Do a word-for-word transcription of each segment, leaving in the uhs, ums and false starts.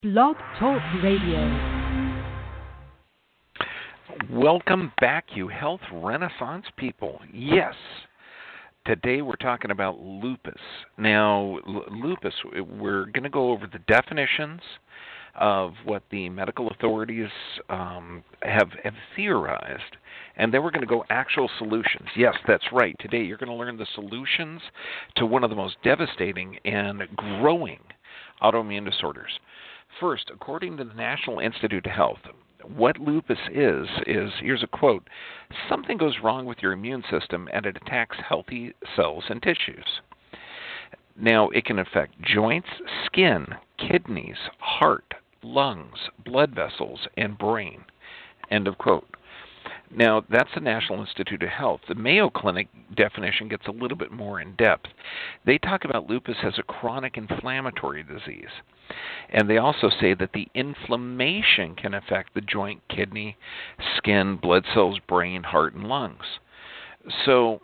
Blog Talk Radio. Welcome back, you health renaissance people. Yes, today we're talking about lupus. Now, l- lupus, we're going to go over the definitions of what the medical authorities um, have, have theorized, and then we're going to go actual solutions. Yes, that's right. Today you're going to learn the solutions to one of the most devastating and growing autoimmune disorders. First, according to the National Institute of Health, what lupus is, is, here's a quote, something goes wrong with your immune system and it attacks healthy cells and tissues. Now, it can affect joints, skin, kidneys, heart, lungs, blood vessels, and brain. End of quote. Now, that's the National Institute of Health. The Mayo Clinic definition gets a little bit more in depth. They talk about lupus as a chronic inflammatory disease. And they also say that the inflammation can affect the joint, kidney, skin, blood cells, brain, heart, and lungs. So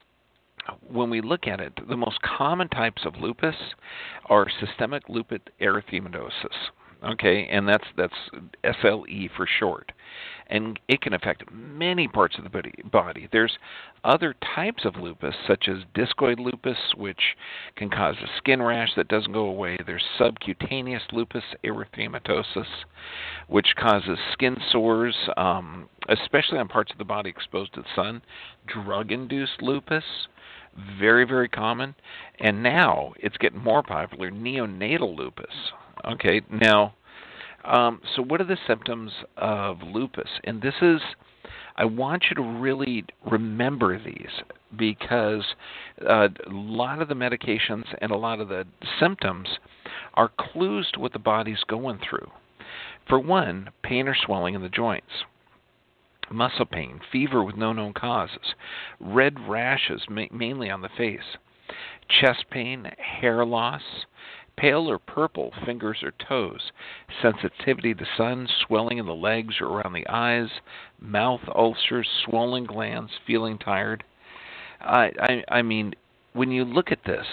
when we look at it, the most common types of lupus are systemic lupus erythematosus. Okay, and that's that's S L E for short. And it can affect many parts of the body. body. There's other types of lupus, such as discoid lupus, which can cause a skin rash that doesn't go away. There's subcutaneous lupus erythematosus, which causes skin sores, um, especially on parts of the body exposed to the sun. Drug-induced lupus, very, very common. And now it's getting more popular, neonatal lupus. Okay, now, um, so what are the symptoms of lupus? And this is, I want you to really remember these because uh, a lot of the medications and a lot of the symptoms are clues to what the body's going through. For one, pain or swelling in the joints, muscle pain, fever with no known causes, red rashes, ma- mainly on the face, chest pain, hair loss, pale or purple fingers or toes, sensitivity to sun, swelling in the legs or around the eyes, mouth ulcers, swollen glands, feeling tired. I, I, I mean, when you look at this,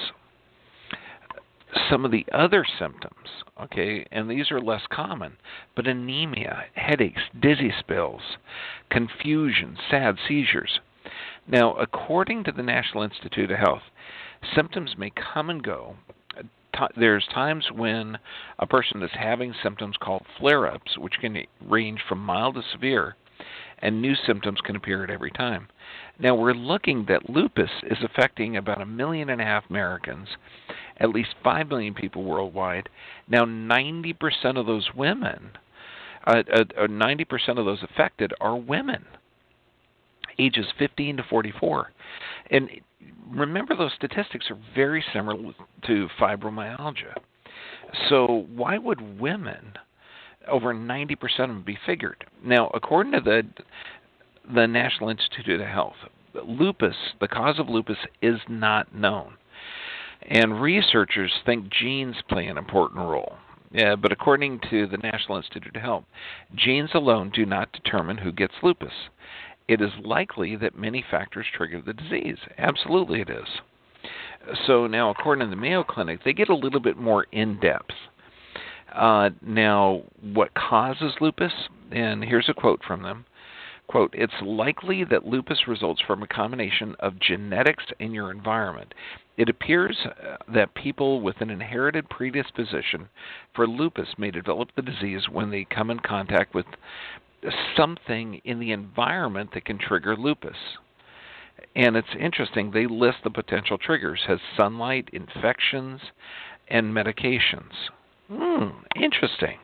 some of the other symptoms, okay, and these are less common, but anemia, headaches, dizzy spells, confusion, sad seizures. Now, according to the National Institute of Health, symptoms may come and go. There's times when a person is having symptoms called flare-ups, which can range from mild to severe, and new symptoms can appear at every time. Now, we're looking that lupus is affecting about a million and a half Americans, at least five million people worldwide. Now, ninety percent of those women, uh, uh, ninety percent of those affected are women, ages fifteen to forty-four. And remember, those statistics are very similar to fibromyalgia. So why would women, over ninety percent of them, be figured? Now, according to the the National Institute of Health, lupus, the cause of lupus is not known. And researchers think genes play an important role. Yeah, but according to the National Institute of Health, genes alone do not determine who gets lupus. It is likely that many factors trigger the disease. Absolutely it is. So now, according to the Mayo Clinic, they get a little bit more in-depth. Uh, now, what causes lupus? And here's a quote from them. Quote, it's likely that lupus results from a combination of genetics and your environment. It appears that people with an inherited predisposition for lupus may develop the disease when they come in contact with something in the environment that can trigger lupus. And it's interesting, they list the potential triggers as sunlight, infections, and medications. Hmm, interesting.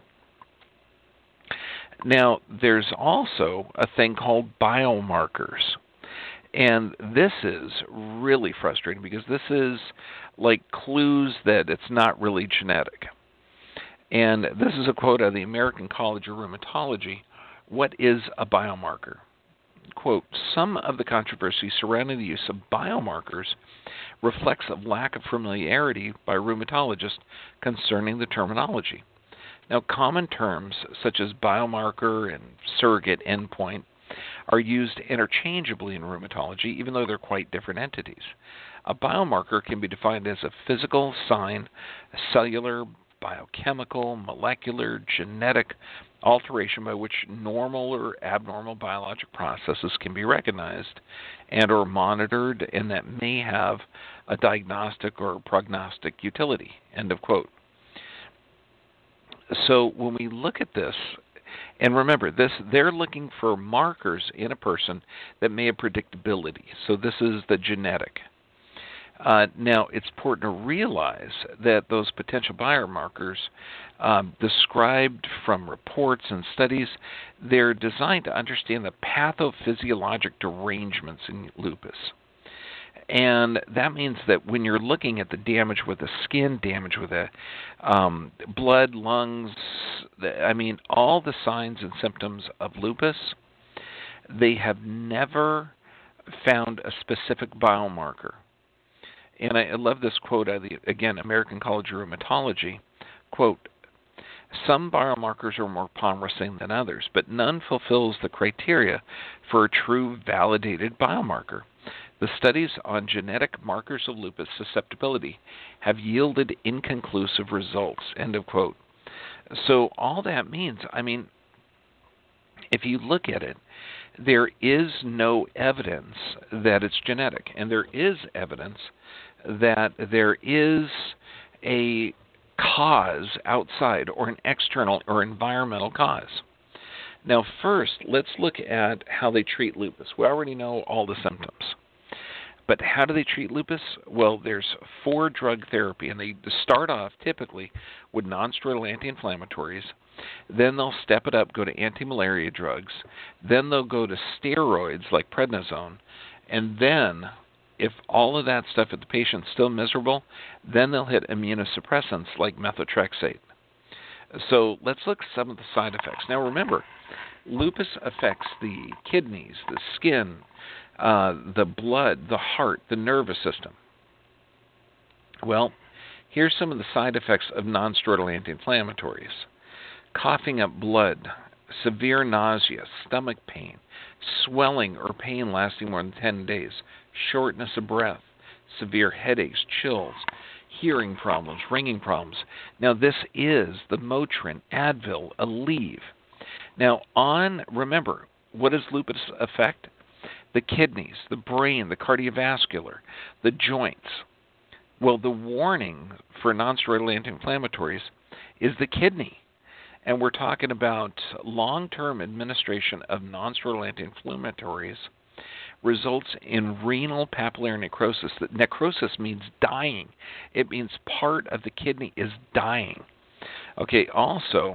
Now, there's also a thing called biomarkers. And this is really frustrating because this is like clues that it's not really genetic. And this is a quote out of the American College of Rheumatology. What is a biomarker? Quote, some of the controversy surrounding the use of biomarkers reflects a lack of familiarity by rheumatologists concerning the terminology. Now, common terms such as biomarker and surrogate endpoint are used interchangeably in rheumatology, even though they're quite different entities. A biomarker can be defined as a physical sign, a cellular, biochemical, molecular, genetic alteration by which normal or abnormal biologic processes can be recognized and or monitored, and that may have a diagnostic or prognostic utility, end of quote. So when we look at this, and remember, this they're looking for markers in a person that may have predictability. So this is the genetic. Uh, now, it's important to realize that those potential biomarkers um, described from reports and studies, they're designed to understand the pathophysiologic derangements in lupus. And that means that when you're looking at the damage with the skin, damage with the um, blood, lungs, the, I mean, all the signs and symptoms of lupus, they have never found a specific biomarker. And I love this quote out of the, again, American College of Rheumatology, quote, "Some biomarkers are more promising than others, but none fulfills the criteria for a true validated biomarker. The studies on genetic markers of lupus susceptibility have yielded inconclusive results," end of quote. So all that means, I mean, if you look at it, there is no evidence that it's genetic, and there is evidence that there is a cause outside or an external or environmental cause. Now, first, let's look at how they treat lupus. We already know all the symptoms. But how do they treat lupus? Well, there's four drug therapy, and they start off typically with nonsteroidal anti-inflammatories. Then they'll step it up, go to anti-malaria drugs. Then they'll go to steroids like prednisone. And then, if all of that stuff, if the patient's still miserable, then they'll hit immunosuppressants like methotrexate. So let's look at some of the side effects. Now remember, lupus affects the kidneys, the skin, uh, the blood, the heart, the nervous system. Well, here's some of the side effects of nonsteroidal anti-inflammatories. Coughing up blood, severe nausea, stomach pain, swelling or pain lasting more than ten days, shortness of breath, severe headaches, chills, hearing problems, ringing problems. Now, this is the Motrin, Advil, Aleve. Now, on, remember, what does lupus affect? The kidneys, the brain, the cardiovascular, the joints. Well, the warning for nonsteroidal anti-inflammatories is the kidney. And we're talking about long-term administration of nonsteroidal anti-inflammatories results in renal papillary necrosis. That necrosis means dying. It means part of the kidney is dying. Okay, also,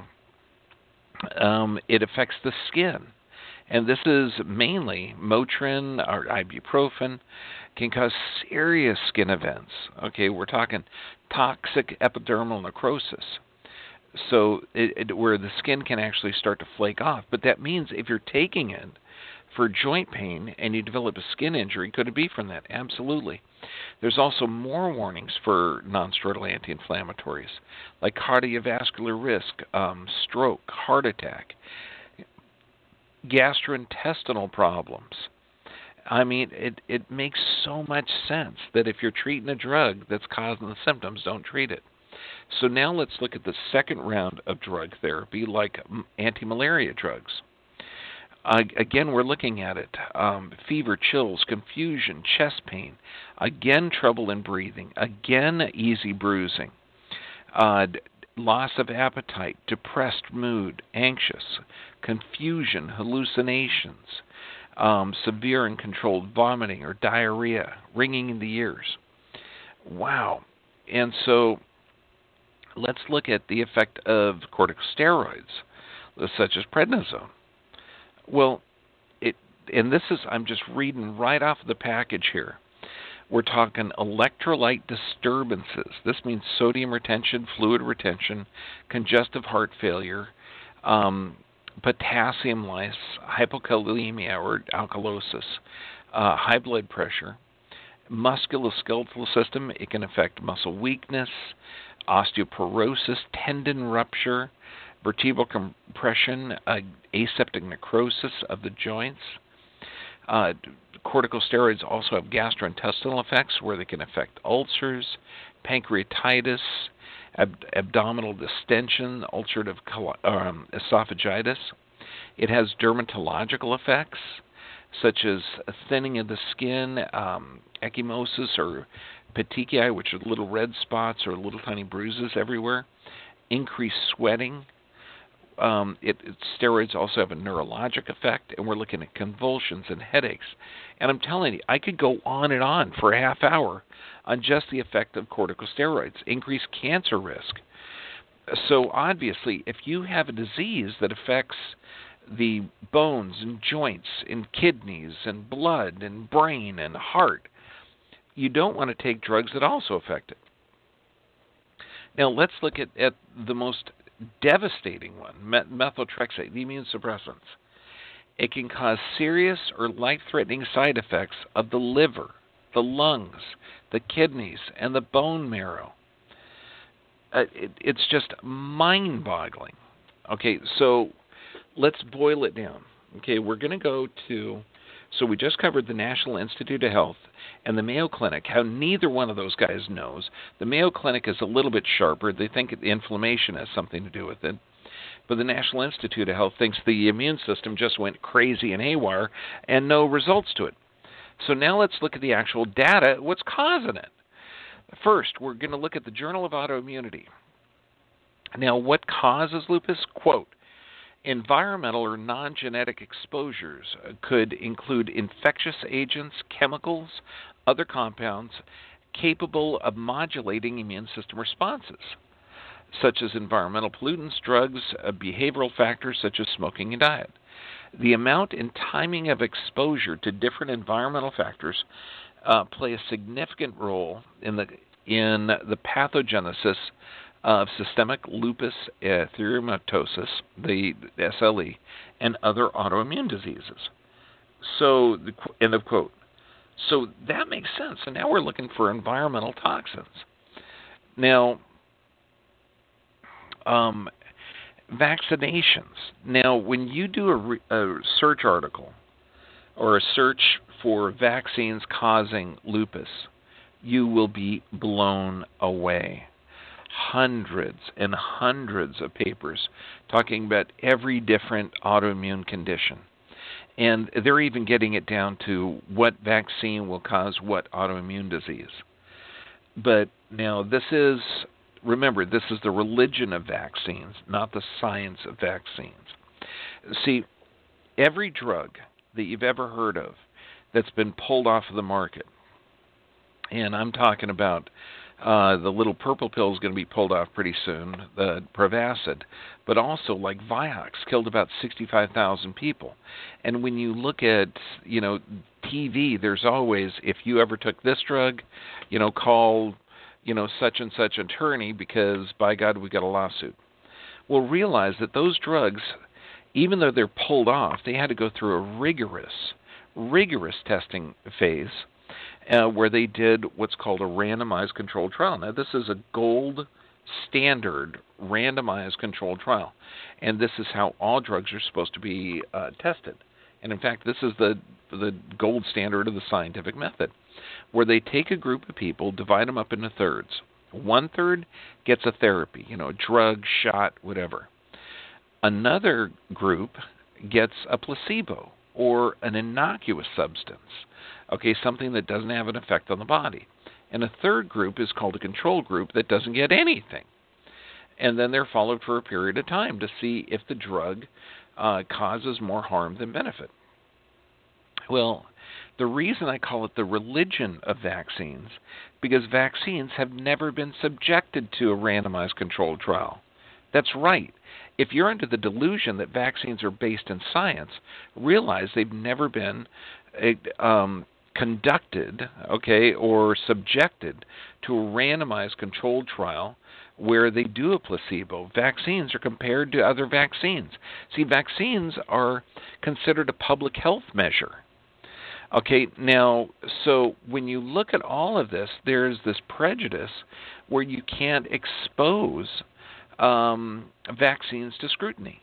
um, it affects the skin. And this is mainly Motrin or ibuprofen can cause serious skin events. Okay, we're talking toxic epidermal necrosis. So it, it, where the skin can actually start to flake off. But that means if you're taking it for joint pain and you develop a skin injury, could it be from that? Absolutely. There's also more warnings for nonsteroidal anti-inflammatories, like cardiovascular risk, um, stroke, heart attack, gastrointestinal problems. I mean, it, it makes so much sense that if you're treating a drug that's causing the symptoms, don't treat it. So now let's look at the second round of drug therapy, like anti-malaria drugs. Uh, again, we're looking at it. Um, fever, chills, confusion, chest pain. Again, trouble in breathing. Again, easy bruising. Uh, loss of appetite, depressed mood, anxious, confusion, hallucinations, um, severe and controlled vomiting or diarrhea, ringing in the ears. Wow. And so let's look at the effect of corticosteroids, such as prednisone. Well, it and this is, I'm just reading right off the package here. We're talking electrolyte disturbances. This means sodium retention, fluid retention, congestive heart failure, um, potassium loss, hypokalemia or alkalosis, uh, high blood pressure, musculoskeletal system. It can affect muscle weakness, osteoporosis, tendon rupture, vertebral compression, uh, aseptic necrosis of the joints. Uh, corticosteroids also have gastrointestinal effects where they can affect ulcers, pancreatitis, ab- abdominal distension, ulcerative coli- um, esophagitis. It has dermatological effects, such as thinning of the skin, um, ecchymosis or petechiae, which are little red spots or little tiny bruises everywhere, increased sweating. Um, it, it, steroids also have a neurologic effect, and we're looking at convulsions and headaches. And I'm telling you, I could go on and on for a half hour on just the effect of corticosteroids, increased cancer risk. So obviously, if you have a disease that affects the bones and joints and kidneys and blood and brain and heart, you don't want to take drugs that also affect it. Now let's look at, at the most devastating one, met- methotrexate, the immune suppressants. It can cause serious or life-threatening side effects of the liver, the lungs, the kidneys, and the bone marrow. Uh, it, it's just mind-boggling. Okay, so let's boil it down. Okay, we're going to go to, so we just covered the National Institute of Health and the Mayo Clinic, how neither one of those guys knows. The Mayo Clinic is a little bit sharper. They think the inflammation has something to do with it. But the National Institute of Health thinks the immune system just went crazy and haywire and no results to it. So now let's look at the actual data, what's causing it. First, we're going to look at the Journal of Autoimmunity. Now, what causes lupus? Quote, environmental or non-genetic exposures could include infectious agents, chemicals, other compounds capable of modulating immune system responses, such as environmental pollutants, drugs, uh, behavioral factors such as smoking and diet. The amount and timing of exposure to different environmental factors uh, play a significant role in the in the pathogenesis of systemic lupus erythematosus, the S L E, and other autoimmune diseases. So, the end of quote. So that makes sense. And now we're looking for environmental toxins. Now, um, vaccinations. Now, when you do a, re- a search article or a search for vaccines causing lupus, you will be blown away. Hundreds and hundreds of papers talking about every different autoimmune condition. And they're even getting it down to what vaccine will cause what autoimmune disease. But now this is, remember, this is the religion of vaccines, not the science of vaccines. See, every drug that you've ever heard of that's been pulled off of the market, and I'm talking about Uh, the little purple pill is going to be pulled off pretty soon, the Prevacid, but also like Vioxx killed about sixty-five thousand people. And when you look at, you know, T V, there's always, if you ever took this drug, you know, call, you know, such and such attorney because, by God, we got a lawsuit. Well, realize that those drugs, even though they're pulled off, they had to go through a rigorous, rigorous testing phase. Uh, where they did what's called a randomized controlled trial. Now, this is a gold standard randomized controlled trial, and this is how all drugs are supposed to be uh, tested. And in fact, this is the the gold standard of the scientific method, where they take a group of people, divide them up into thirds. One third gets a therapy, you know, a drug, shot, whatever. Another group gets a placebo or an innocuous substance. Okay, something that doesn't have an effect on the body. And a third group is called a control group that doesn't get anything. And then they're followed for a period of time to see if the drug uh, causes more harm than benefit. Well, the reason I call it the religion of vaccines, because vaccines have never been subjected to a randomized controlled trial. That's right. If you're under the delusion that vaccines are based in science, realize they've never been um, conducted, okay, or subjected to a randomized controlled trial where they do a placebo. Vaccines are compared to other vaccines. See, vaccines are considered a public health measure. Okay, now, so when you look at all of this, there's this prejudice where you can't expose um, vaccines to scrutiny.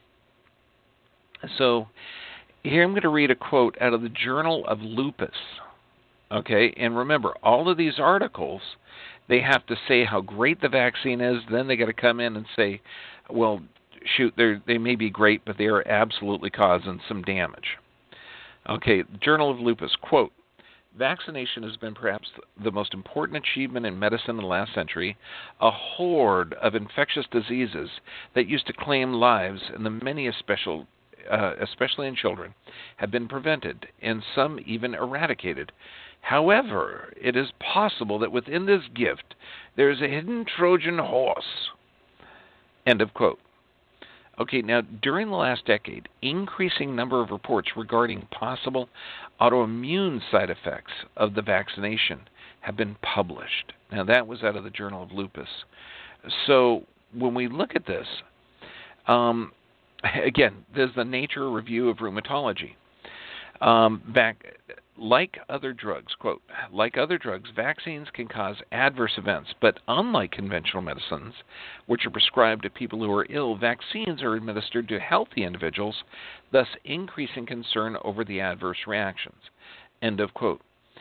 So here I'm going to read a quote out of the Journal of Lupus. Okay, and remember, all of these articles they have to say how great the vaccine is. Then they got to come in and say, well, shoot, they they may be great, but they are absolutely causing some damage. Okay, Journal of Lupus, quote, vaccination has been perhaps the most important achievement in medicine in the last century. A horde of infectious diseases that used to claim lives, and the many especial, uh, especially in children, have been prevented, and some even eradicated. However, it is possible that within this gift there is a hidden Trojan horse. End of quote. Okay, now, during the last decade, increasing number of reports regarding possible autoimmune side effects of the vaccination have been published. Now, that was out of the Journal of Lupus. So, when we look at this, um, again, there's the Nature Review of Rheumatology. Um, back, like other drugs, quote, like other drugs, vaccines can cause adverse events, but unlike conventional medicines, which are prescribed to people who are ill, vaccines are administered to healthy individuals, thus increasing concern over the adverse reactions. End of quote.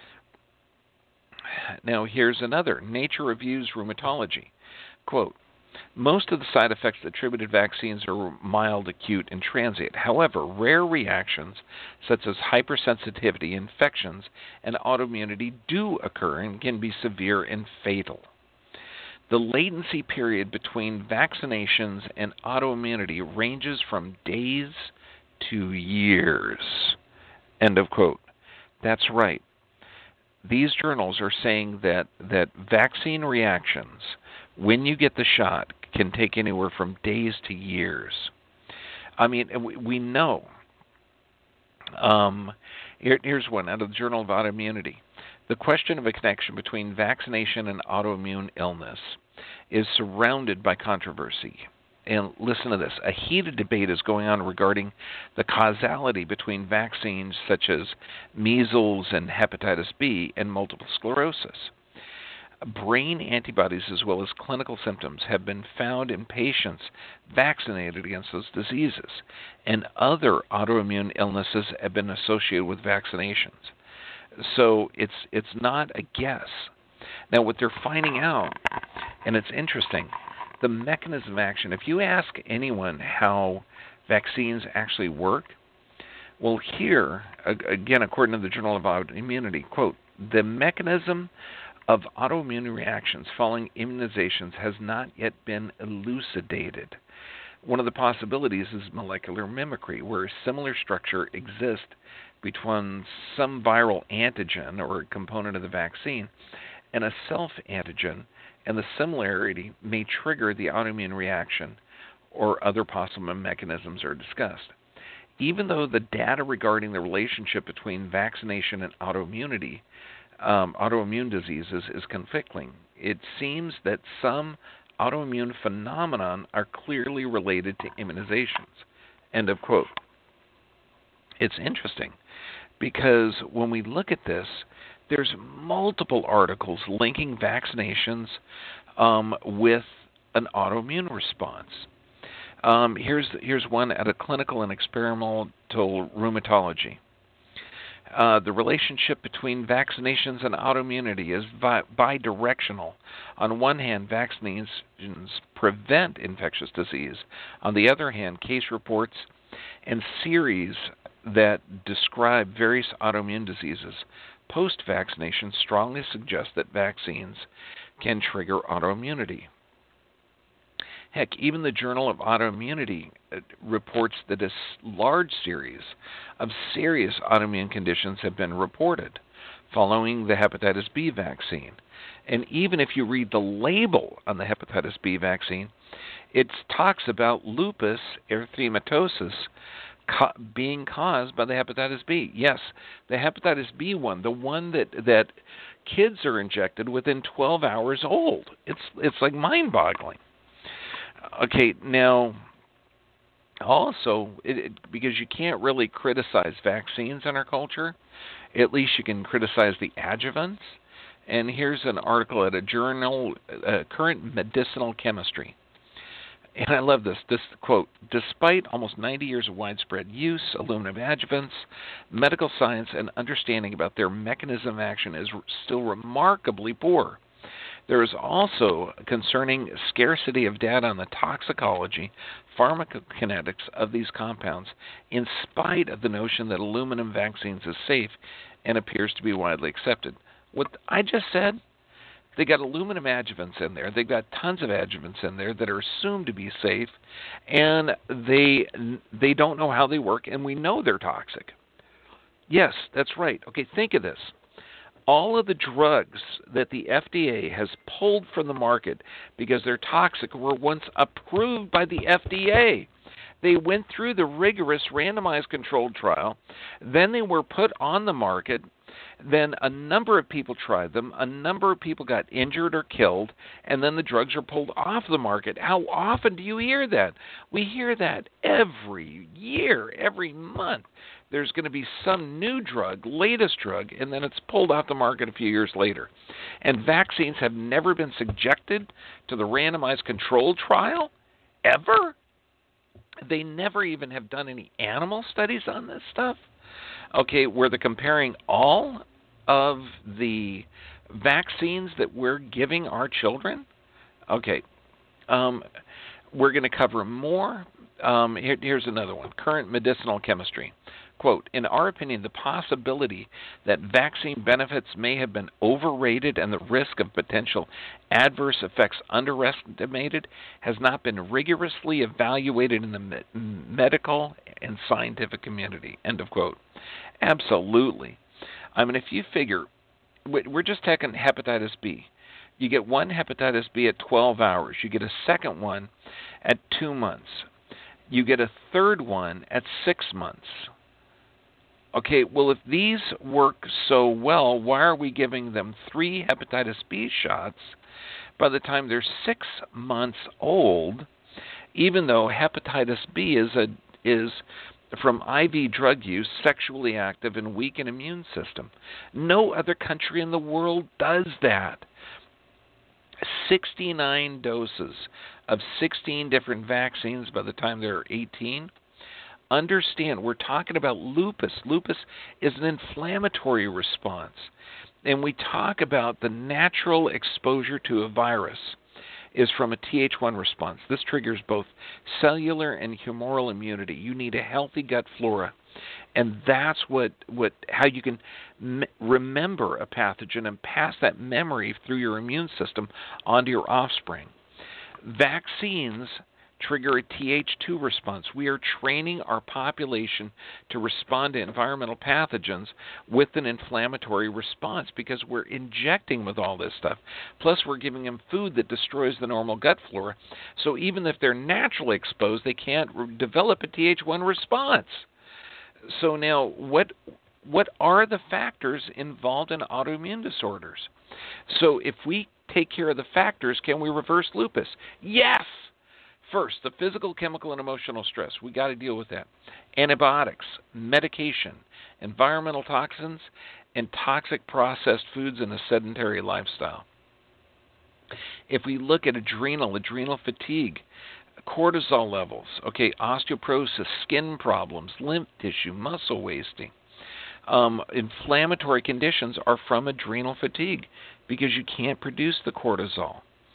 Now, here's another, Nature Reviews Rheumatology, quote, most of the side effects attributed to vaccines are mild, acute, and transient. However, rare reactions such as hypersensitivity, infections, and autoimmunity do occur and can be severe and fatal. The latency period between vaccinations and autoimmunity ranges from days to years. End of quote. That's right. These journals are saying that, that vaccine reactions, when you get the shot, can take anywhere from days to years. I mean, we, we know. Um, here, here's one out of the Journal of Autoimmunity. The question of a connection between vaccination and autoimmune illness is surrounded by controversy. And listen to this. A heated debate is going on regarding the causality between vaccines such as measles and hepatitis B and multiple sclerosis. Brain antibodies as well as clinical symptoms have been found in patients vaccinated against those diseases, and other autoimmune illnesses have been associated with vaccinations. So it's it's not a guess. Now, what they're finding out, and it's interesting, the mechanism of action, if you ask anyone how vaccines actually work, well, here, again, according to the Journal of Autoimmunity, quote, the mechanism of autoimmune reactions following immunizations has not yet been elucidated. One of the possibilities is molecular mimicry, where a similar structure exists between some viral antigen or component of the vaccine and a self-antigen, and the similarity may trigger the autoimmune reaction, or other possible mechanisms are discussed. Even though the data regarding the relationship between vaccination and autoimmunity, um, autoimmune diseases is conflicting, it seems that some autoimmune phenomenon are clearly related to immunizations. End of quote. It's interesting because when we look at this, there's multiple articles linking vaccinations um, with an autoimmune response. Um, here's here's one at a clinical and experimental rheumatology. Uh, the relationship between vaccinations and autoimmunity is bi- bidirectional. On one hand, vaccinations prevent infectious disease. On the other hand, case reports and series that describe various autoimmune diseases post-vaccination strongly suggest that vaccines can trigger autoimmunity. Heck, even the Journal of Autoimmunity reports that a large series of serious autoimmune conditions have been reported following the hepatitis B vaccine. And even if you read the label on the hepatitis B vaccine, it talks about lupus erythematosus being caused by the hepatitis B. Yes, the hepatitis B one, the one that that kids are injected within twelve hours old. It's it's like mind-boggling. Okay, now also it, it, because you can't really criticize vaccines in our culture, at least you can criticize the adjuvants. And here's an article at a journal, uh, Current Medicinal Chemistry. And I love this. This quote, despite almost ninety years of widespread use, aluminum adjuvants, medical science and understanding about their mechanism of action is still remarkably poor. There is also concerning scarcity of data on the toxicology, pharmacokinetics of these compounds, in spite of the notion that aluminum vaccines is safe and appears to be widely accepted. What I just said, they got aluminum adjuvants in there. They've got tons of adjuvants in there that are assumed to be safe, and they they don't know how they work, and we know they're toxic. Yes, that's right. Okay, think of this. All of the drugs that the F D A has pulled from the market because they're toxic were once approved by the F D A. They went through the rigorous randomized controlled trial. Then they were put on the market. Then a number of people tried them. A number of people got injured or killed. And then the drugs are pulled off the market. How often do you hear that? We hear that every year, every month. There's going to be some new drug, latest drug, and then it's pulled off the market a few years later. And vaccines have never been subjected to the randomized controlled trial, ever. They never even have done any animal studies on this stuff. Okay, where they're comparing all of the vaccines that we're giving our children. Okay, um, we're going to cover more. Um, here, here's another one, current medicinal chemistry. Quote, in our opinion, the possibility that vaccine benefits may have been overrated and the risk of potential adverse effects underestimated has not been rigorously evaluated in the me- medical and scientific community. End of quote. Absolutely. I mean, if you figure, we're just taking hepatitis B. You get one hepatitis B at twelve hours. You get a second one at two months. You get a third one at six months. Okay, well, if these work so well, why are we giving them three hepatitis B shots by the time they're six months old, even though hepatitis B is a is from I V drug use, sexually active, and weak in immune system? No other country in the world does that. sixty-nine doses of sixteen different vaccines by the time they're eighteen. Understand, we're talking about lupus. Lupus is an inflammatory response. And we talk about the natural exposure to a virus is from a T H one response. This triggers both cellular and humoral immunity. You need a healthy gut flora. And that's what, what how you can m- remember a pathogen and pass that memory through your immune system onto your offspring. Vaccines trigger a T H two response. We are training our population to respond to environmental pathogens with an inflammatory response because we're injecting with all this stuff. Plus, we're giving them food that destroys the normal gut flora. So even if they're naturally exposed, they can't re- develop a T H one response. So now, what what are the factors involved in autoimmune disorders? So if we take care of the factors, can we reverse lupus? Yes! First, the physical, chemical, and emotional stress. We got to deal with that. Antibiotics, medication, environmental toxins, and toxic processed foods and a sedentary lifestyle. If we look at adrenal, adrenal fatigue, cortisol levels, okay, osteoporosis, skin problems, lymph tissue, muscle wasting. Um, inflammatory conditions are from adrenal fatigue because you can't produce the cortisol.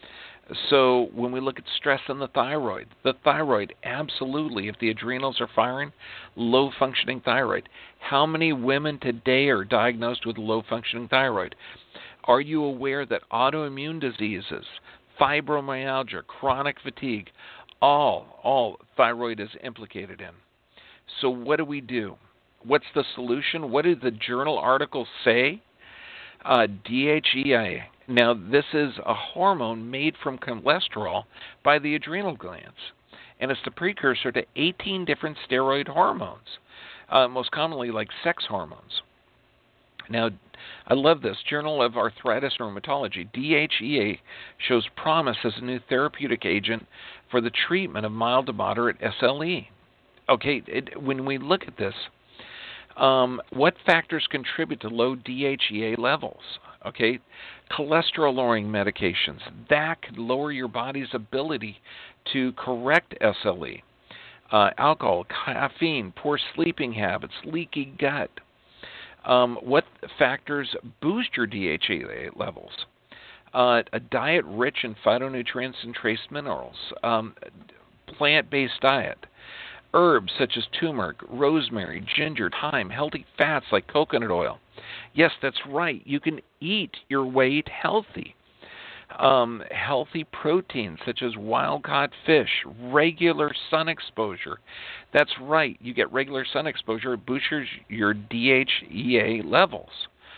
So when we look at stress on the thyroid, the thyroid, absolutely, if the adrenals are firing, low-functioning thyroid. How many women today are diagnosed with low-functioning thyroid? Are you aware that autoimmune diseases, fibromyalgia, chronic fatigue, all, all thyroid is implicated in? So what do we do? What's the solution? What did the journal articles say? Uh, D H E A. Now, this is a hormone made from cholesterol by the adrenal glands, and it's the precursor to eighteen different steroid hormones, uh, most commonly like sex hormones. Now, I love this. Journal of Arthritis and Rheumatology. D H E A shows promise as a new therapeutic agent for the treatment of mild to moderate S L E. Okay, it, when we look at this, um, what factors contribute to low D H E A levels? Okay, cholesterol-lowering medications. That could lower your body's ability to correct S L E. Uh, alcohol, caffeine, poor sleeping habits, leaky gut. Um, what factors boost your D H E A levels? Uh, a diet rich in phytonutrients and trace minerals. Um, plant-based diet. Herbs such as turmeric, rosemary, ginger, thyme, healthy fats like coconut oil. Yes, that's right. You can eat your weight healthy. Um, healthy proteins such as wild-caught fish, regular sun exposure. That's right. You get regular sun exposure, it boosts your D H E A levels.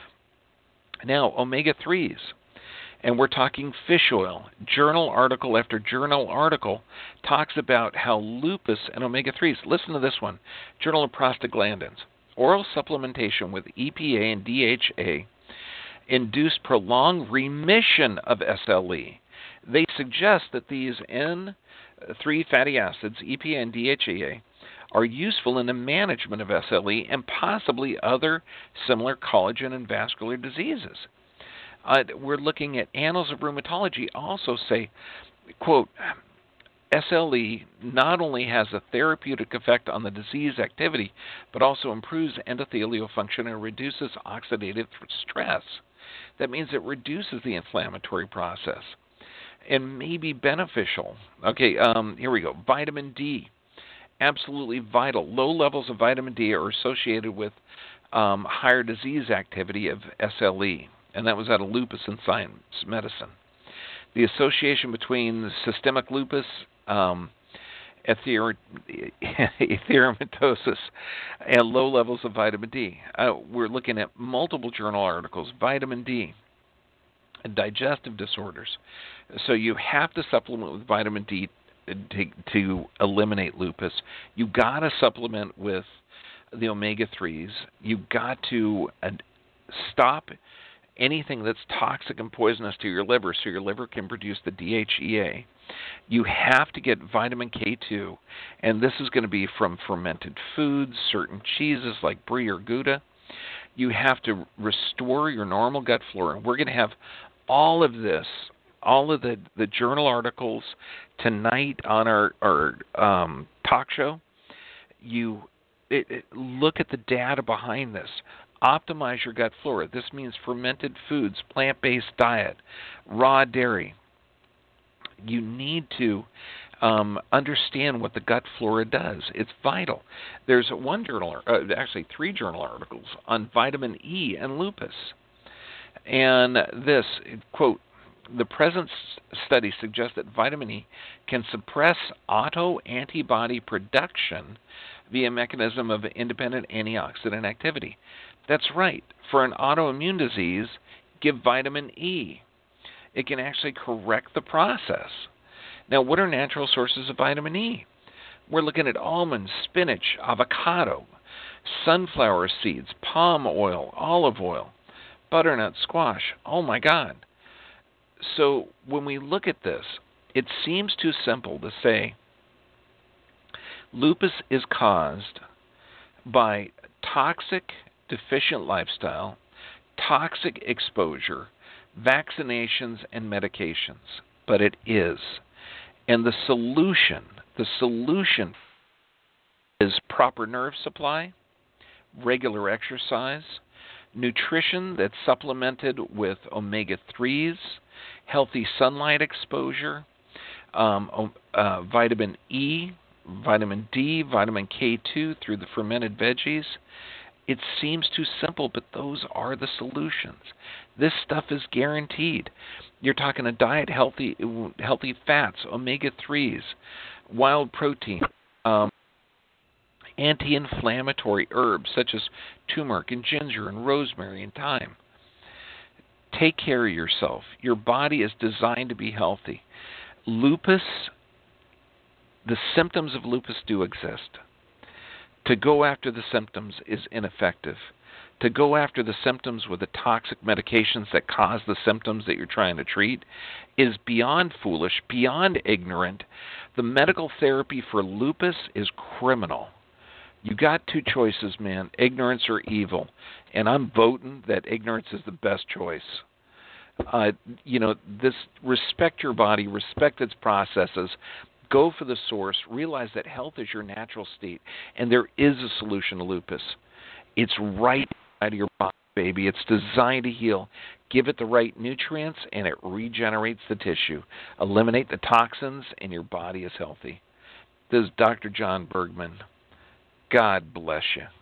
Now, omega threes. And we're talking fish oil. Journal article after journal article talks about how lupus and omega threes. Listen to this one. Journal of Prostaglandins. Oral supplementation with E P A and D H A induced prolonged remission of S L E. They suggest that these N three fatty acids, E P A and D H A, are useful in the management of S L E and possibly other similar collagen and vascular diseases. Uh, we're looking at Annals of Rheumatology also say, quote, S L E not only has a therapeutic effect on the disease activity, but also improves endothelial function and reduces oxidative stress. That means it reduces the inflammatory process and may be beneficial. Okay, um, here we go. Vitamin D, absolutely vital. Low levels of vitamin D are associated with um, higher disease activity of S L E. And that was out of Lupus and Science Medicine. The association between systemic lupus, um, ether- erythematosus, and low levels of vitamin D. Uh, we're looking at multiple journal articles. Vitamin D, and digestive disorders. So you have to supplement with vitamin D to, to eliminate lupus. You got to supplement with the omega threes. You got to uh, stop anything that's toxic and poisonous to your liver so your liver can produce the D H E A. You have to get vitamin K two, and this is going to be from fermented foods, certain cheeses like brie or Gouda. You have to restore your normal gut flora. We're going to have all of this, all of the, the journal articles tonight on our, our um, talk show. You it, it, look at the data behind this. Optimize your gut flora. This means fermented foods, plant-based diet, raw dairy. You need to um, understand what the gut flora does. It's vital. There's one journal, uh, actually three journal articles on vitamin E and lupus. And this, quote, the present study suggests that vitamin E can suppress autoantibody production via a mechanism of independent antioxidant activity. That's right. For an autoimmune disease, give vitamin E. It can actually correct the process. Now, what are natural sources of vitamin E? We're looking at almonds, spinach, avocado, sunflower seeds, palm oil, olive oil, butternut squash. Oh, my God. So when we look at this, it seems too simple to say lupus is caused by toxic, deficient lifestyle, toxic exposure, vaccinations, and medications. But it is. And the solution, the solution is proper nerve supply, regular exercise, nutrition that's supplemented with omega threes, healthy sunlight exposure, um, uh, vitamin E, vitamin D, vitamin K two through the fermented veggies. It seems too simple, but those are the solutions. This stuff is guaranteed. You're talking a diet, healthy healthy fats, omega threes, wild protein, um, anti-inflammatory herbs such as turmeric and ginger and rosemary and thyme. Take care of yourself. Your body is designed to be healthy. Lupus, the symptoms of lupus do exist. To go after the symptoms is ineffective. To go after the symptoms with the toxic medications that cause the symptoms that you're trying to treat is beyond foolish, beyond ignorant. The medical therapy for lupus is criminal. You got two choices, man, ignorance or evil. And I'm voting that ignorance is the best choice. Uh, you know, this respect your body, respect its processes. Go for the source. Realize that health is your natural state, and there is a solution to lupus. It's right out of your body. baby. It's designed to heal. Give it the right nutrients, and it regenerates the tissue. Eliminate the toxins, and your body is healthy. This is Doctor John Bergman. God bless you.